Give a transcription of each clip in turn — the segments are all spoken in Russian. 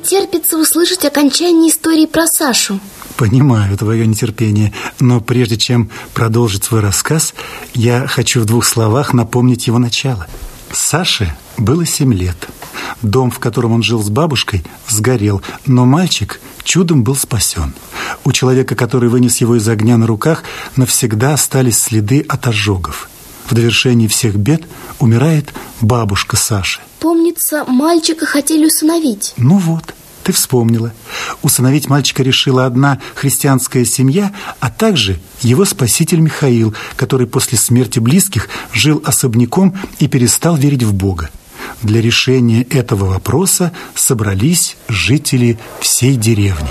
терпится услышать окончание истории про Сашу. Понимаю твое нетерпение, но прежде чем продолжить свой рассказ, я хочу в 2 словах напомнить его начало. Саше было 7 лет. Дом, в котором он жил с бабушкой, сгорел, но мальчик чудом был спасен. У человека, который вынес его из огня на руках, навсегда остались следы от ожогов. В довершении всех бед умирает бабушка Саши. Помнится, мальчика хотели усыновить. Ну вот, ты вспомнила. Усыновить мальчика решила одна христианская семья, а также его спаситель Михаил, который после смерти близких жил особняком и перестал верить в Бога. Для решения этого вопроса собрались жители всей деревни.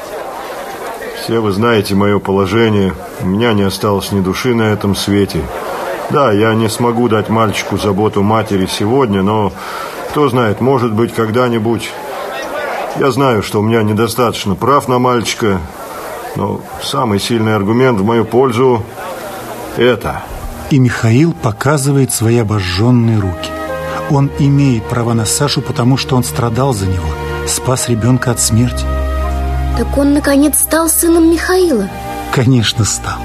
Все вы знаете мое положение. У меня не осталось ни души на этом свете. Да, я не смогу дать мальчику заботу матери сегодня, но кто знает, может быть, когда-нибудь. Я знаю, что у меня недостаточно прав на мальчика, но самый сильный аргумент в мою пользу – это. И Михаил показывает свои обожженные руки. Он имеет права на Сашу, потому что он страдал за него, спас ребенка от смерти. Так он, наконец, стал сыном Михаила? Конечно, стал.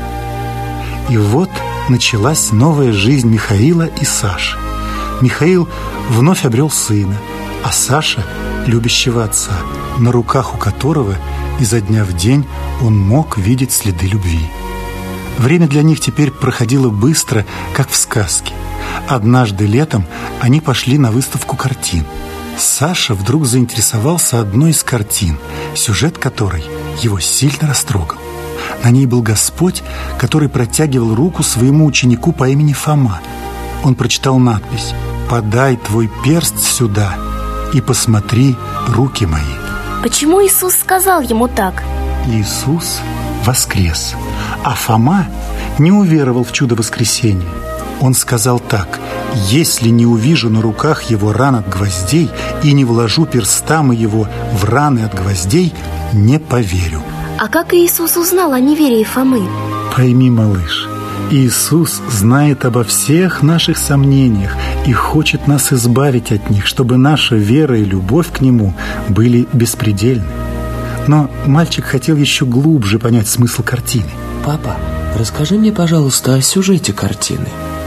И вот началась новая жизнь Михаила и Саши. Михаил вновь обрел сына, а Саша – любящего отца, на руках у которого изо дня в день он мог видеть следы любви. Время для них теперь проходило быстро, как в сказке. Однажды летом они пошли на выставку картин. Саша вдруг заинтересовался одной из картин, сюжет которой его сильно растрогал. На ней был Господь, который протягивал руку своему ученику по имени Фома. Он прочитал надпись: «Подай твой перст сюда и посмотри руки мои». Почему Иисус сказал ему так? Иисус воскрес, а Фома не уверовал в чудо воскресения. Он сказал так: «Если не увижу на руках его ран от гвоздей и не вложу перста моего в раны от гвоздей, не поверю». А как Иисус узнал о неверии Фомы? Пойми, малыш, Иисус знает обо всех наших сомнениях и хочет нас избавить от них, чтобы наша вера и любовь к Нему были беспредельны. Но мальчик хотел еще глубже понять смысл картины. Папа, расскажи мне, пожалуйста, о сюжете картины.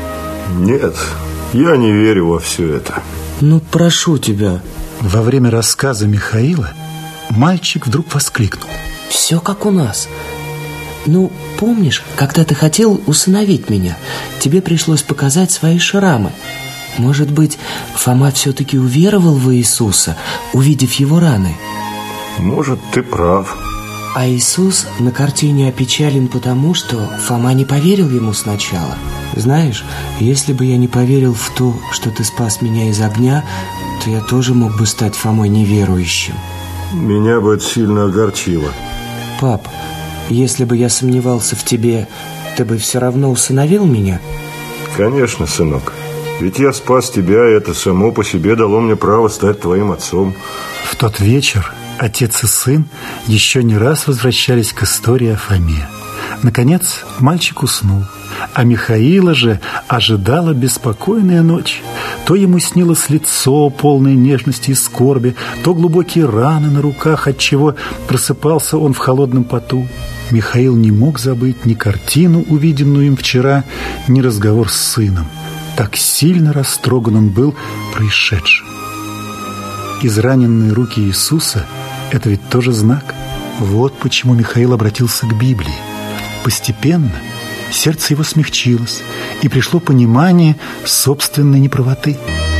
Нет, я не верю во все это. Ну, прошу тебя. Во время рассказа Михаила мальчик вдруг воскликнул: все как у нас. Ну, помнишь, когда ты хотел усыновить меня, тебе пришлось показать свои шрамы. Может быть, Фома все-таки уверовал в Иисуса, увидев его раны? Может, ты прав. А Иисус на картине опечален потому, что Фома не поверил ему сначала. Знаешь, если бы я не поверил в то, что ты спас меня из огня, то я тоже мог бы стать Фомой неверующим. Меня бы это сильно огорчило. Пап, если бы я сомневался в тебе, ты бы все равно усыновил меня? Конечно, сынок. Ведь я спас тебя, и это само по себе дало мне право стать твоим отцом. В тот вечер отец и сын еще не раз возвращались к истории о Фоме. Наконец мальчик уснул, а Михаила же ожидала беспокойная ночь. То ему снилось лицо, полное нежности и скорби, то глубокие раны на руках, отчего просыпался он в холодном поту. Михаил не мог забыть ни картину, увиденную им вчера, ни разговор с сыном. Так сильно растроган он был происшедшим. Израненные руки Иисуса – это ведь тоже знак. Вот почему Михаил обратился к Библии. Постепенно сердце его смягчилось, и пришло понимание собственной неправоты.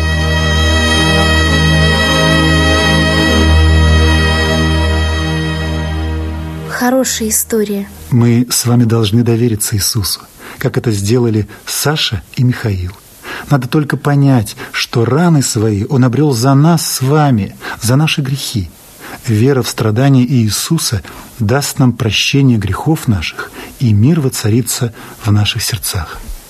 Хорошая история. Мы с вами должны довериться Иисусу, как это сделали Саша и Михаил. Надо только понять, что раны свои Он обрел за нас с вами, за наши грехи. Вера в страдания Иисуса даст нам прощение грехов наших, и мир воцарится в наших сердцах.